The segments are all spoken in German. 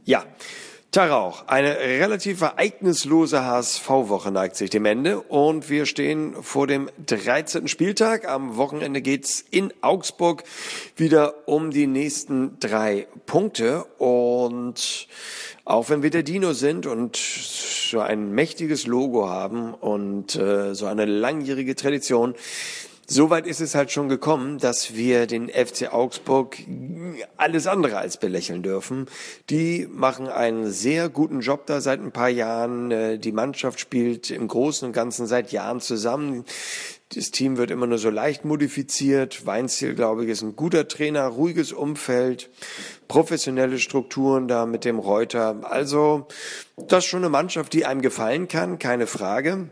Ja, Tarauch, eine relativ ereignislose HSV-Woche neigt sich dem Ende und wir stehen vor dem 13. Spieltag. Am Wochenende geht's in Augsburg wieder um die nächsten 3 Punkte und auch wenn wir der Dino sind und so ein mächtiges Logo haben und so eine langjährige Tradition, soweit ist es halt schon gekommen, dass wir den FC Augsburg alles andere als belächeln dürfen. Die machen einen sehr guten Job da seit ein paar Jahren. Die Mannschaft spielt im Großen und Ganzen seit Jahren zusammen. Das Team wird immer nur so leicht modifiziert. Weinziel, glaube ich, ist ein guter Trainer, ruhiges Umfeld, professionelle Strukturen da mit dem Reuter. Also das ist schon eine Mannschaft, die einem gefallen kann, keine Frage.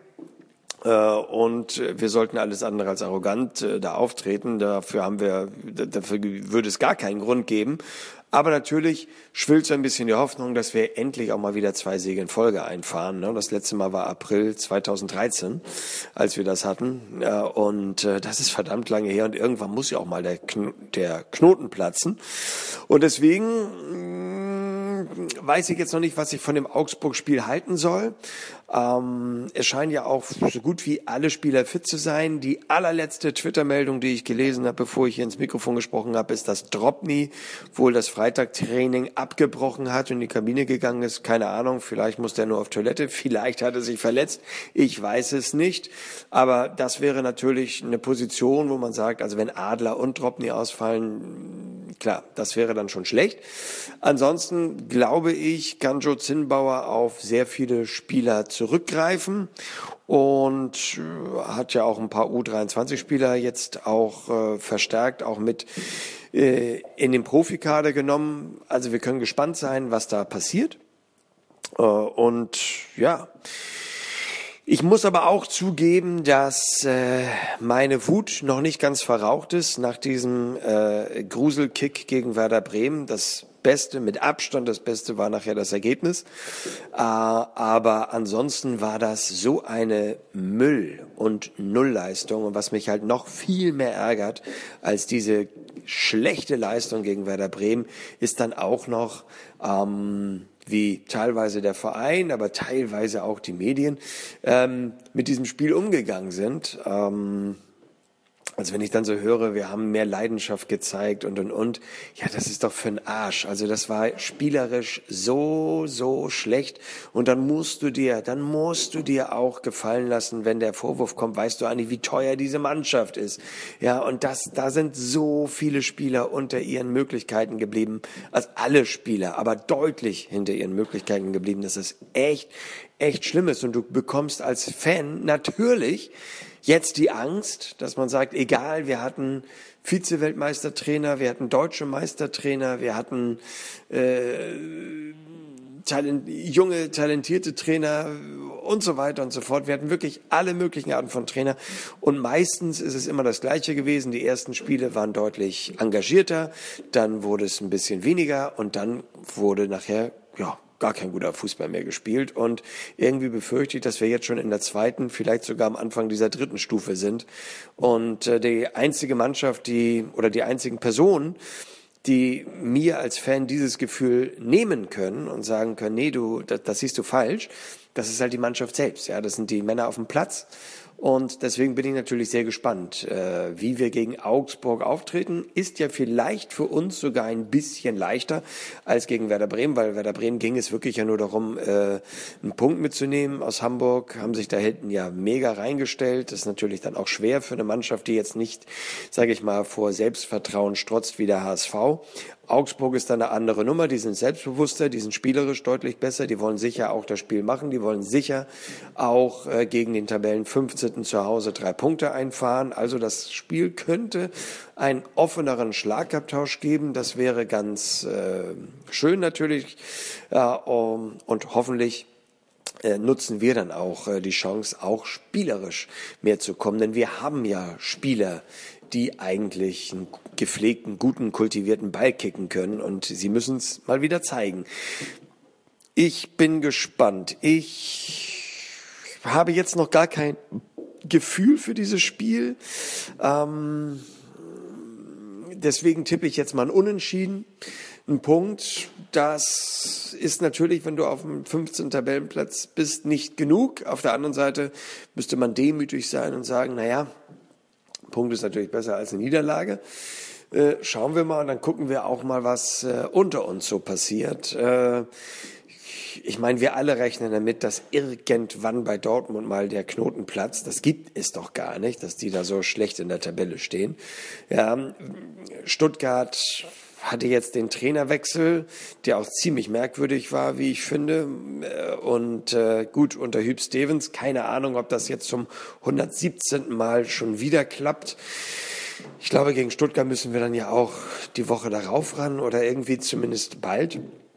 Und wir sollten alles andere als arrogant da auftreten. Dafür würde es gar keinen Grund geben. Aber natürlich schwillt so ein bisschen die Hoffnung, dass wir endlich auch mal wieder 2 Siege in Folge einfahren. Das letzte Mal war April 2013, als wir das hatten. Und das ist verdammt lange her. Und irgendwann muss ja auch mal der Knoten platzen. Und deswegen weiß ich jetzt noch nicht, was ich von dem Augsburg-Spiel halten soll. Es scheinen ja auch so gut wie alle Spieler fit zu sein. Die allerletzte Twitter-Meldung, die ich gelesen habe, bevor ich hier ins Mikrofon gesprochen habe, ist, dass Drobny wohl das Freitagtraining abgebrochen hat und in die Kabine gegangen ist. Keine Ahnung, vielleicht musste er nur auf Toilette, vielleicht hat er sich verletzt. Ich weiß es nicht. Aber das wäre natürlich eine Position, wo man sagt, also wenn Adler und Drobny ausfallen, klar, das wäre dann schon schlecht. Ansonsten glaube ich, kann Joe Zinnbauer auf sehr viele Spieler zurückgreifen und hat ja auch ein paar U23-Spieler jetzt auch verstärkt, auch mit in den Profikader genommen. Also wir können gespannt sein, was da passiert. Und ja, ich muss aber auch zugeben, dass meine Wut noch nicht ganz verraucht ist nach diesem Gruselkick gegen Werder Bremen. Das Beste, mit Abstand das Beste war nachher das Ergebnis. Aber ansonsten war das so eine Müll- und Nullleistung. Und was mich halt noch viel mehr ärgert als diese schlechte Leistung gegen Werder Bremen, ist dann auch noch wie teilweise der Verein, aber teilweise auch die Medien mit diesem Spiel umgegangen sind. Also wenn ich dann so höre, wir haben mehr Leidenschaft gezeigt und. Ja, das ist doch für den Arsch. Also das war spielerisch so schlecht. Und dann musst du dir auch gefallen lassen, wenn der Vorwurf kommt, weißt du eigentlich, wie teuer diese Mannschaft ist. Ja, und da sind so viele Spieler unter ihren Möglichkeiten geblieben. Also alle Spieler, aber deutlich hinter ihren Möglichkeiten geblieben. Das ist echt schlimm ist. Und du bekommst als Fan natürlich jetzt die Angst, dass man sagt, egal, wir hatten Vize-Weltmeistertrainer, wir hatten deutsche Meistertrainer, wir hatten junge, talentierte Trainer und so weiter und so fort. Wir hatten wirklich alle möglichen Arten von Trainer und meistens ist es immer das Gleiche gewesen. Die ersten Spiele waren deutlich engagierter, dann wurde es ein bisschen weniger und dann wurde nachher, gar kein guter Fußball mehr gespielt und irgendwie befürchte ich, dass wir jetzt schon in der 2., vielleicht sogar am Anfang dieser 3. Stufe sind und die einzige Mannschaft, die einzigen Personen, die mir als Fan dieses Gefühl nehmen können und sagen können, nee, das siehst du falsch, das ist halt die Mannschaft selbst, ja, das sind die Männer auf dem Platz. Und deswegen bin ich natürlich sehr gespannt, wie wir gegen Augsburg auftreten. Ist ja vielleicht für uns sogar ein bisschen leichter als gegen Werder Bremen, weil Werder Bremen ging es wirklich ja nur darum, einen Punkt mitzunehmen aus Hamburg, haben sich da hinten ja mega reingestellt. Das ist natürlich dann auch schwer für eine Mannschaft, die jetzt nicht, sage ich mal, vor Selbstvertrauen strotzt wie der HSV. Augsburg ist dann eine andere Nummer, die sind selbstbewusster, die sind spielerisch deutlich besser, die wollen sicher auch das Spiel machen, die wollen sicher auch gegen den Tabellen 15. zu Hause 3 Punkte einfahren. Also das Spiel könnte einen offeneren Schlagabtausch geben, das wäre ganz schön natürlich und hoffentlich nutzen wir dann auch die Chance, auch spielerisch mehr zu kommen, denn wir haben ja Spieler, die eigentlich einen gepflegten, guten, kultivierten Ball kicken können und sie müssen es mal wieder zeigen. Ich bin gespannt. Ich habe jetzt noch gar kein Gefühl für dieses Spiel. Deswegen tippe ich jetzt mal ein Unentschieden. ein Punkt. Das ist natürlich, wenn du auf dem 15. Tabellenplatz bist, nicht genug. Auf der anderen Seite müsste man demütig sein und sagen, naja, ein Punkt ist natürlich besser als eine Niederlage. Schauen wir mal und dann gucken wir auch mal, was unter uns so passiert. Ich meine, wir alle rechnen damit, dass irgendwann bei Dortmund mal der Knoten platzt. Das gibt es doch gar nicht, dass die da so schlecht in der Tabelle stehen. Ja, Stuttgart hatte jetzt den Trainerwechsel, der auch ziemlich merkwürdig war, wie ich finde. Und gut, unter Hüb Stevens, keine Ahnung, ob das jetzt zum 117. Mal schon wieder klappt. Ich glaube, gegen Stuttgart müssen wir dann ja auch die Woche darauf ran oder irgendwie zumindest bald.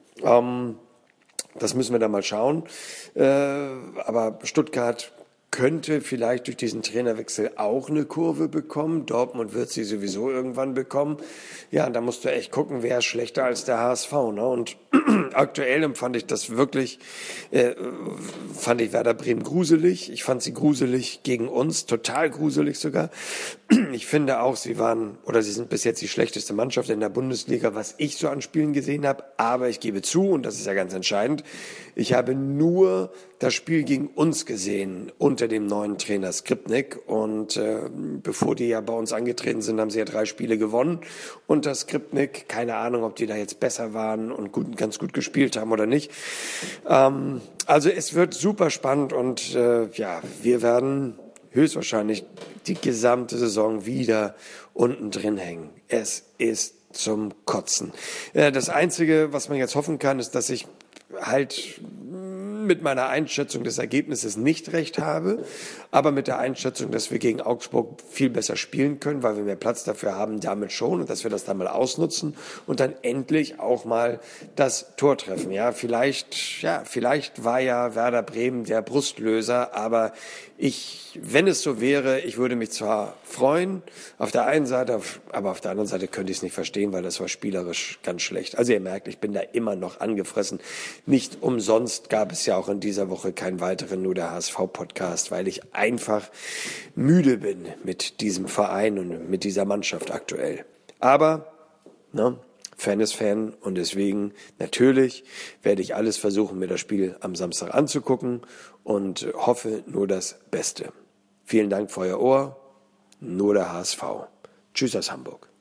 Das müssen wir dann mal schauen. Aber Stuttgart könnte vielleicht durch diesen Trainerwechsel auch eine Kurve bekommen. Dortmund wird sie sowieso irgendwann bekommen. Ja, da musst du echt gucken, wer ist schlechter als der HSV. Ne? Und aktuell empfand ich das wirklich, fand ich Werder Bremen gruselig. Ich fand sie gruselig gegen uns, total gruselig sogar. Ich finde auch, sie sind bis jetzt die schlechteste Mannschaft in der Bundesliga, was ich so an Spielen gesehen habe. Aber ich gebe zu, und das ist ja ganz entscheidend, ich habe nur das Spiel gegen uns gesehen unter dem neuen Trainer Skripnik. Und bevor die ja bei uns angetreten sind, haben sie ja 3 Spiele gewonnen unter Skripnik. Keine Ahnung, ob die da jetzt besser waren und ganz gut gespielt haben oder nicht. Also es wird super spannend und wir werden höchstwahrscheinlich die gesamte Saison wieder unten drin hängen. Es ist zum Kotzen. Das Einzige, was man jetzt hoffen kann, ist, dass ich halt mit meiner Einschätzung des Ergebnisses nicht recht habe, aber mit der Einschätzung, dass wir gegen Augsburg viel besser spielen können, weil wir mehr Platz dafür haben, damit schon, und dass wir das dann mal ausnutzen und dann endlich auch mal das Tor treffen. Ja, vielleicht war ja Werder Bremen der Brustlöser, aber wenn es so wäre, ich würde mich zwar freuen, auf der einen Seite, aber auf der anderen Seite könnte ich es nicht verstehen, weil das war spielerisch ganz schlecht. Also ihr merkt, ich bin da immer noch angefressen. Nicht umsonst gab es ja auch in dieser Woche keinen weiteren Nur der HSV-Podcast, weil ich einfach müde bin mit diesem Verein und mit dieser Mannschaft aktuell. Aber, Fan ist Fan und deswegen natürlich werde ich alles versuchen, mir das Spiel am Samstag anzugucken und hoffe nur das Beste. Vielen Dank für euer Ohr. Nur der HSV. Tschüss aus Hamburg.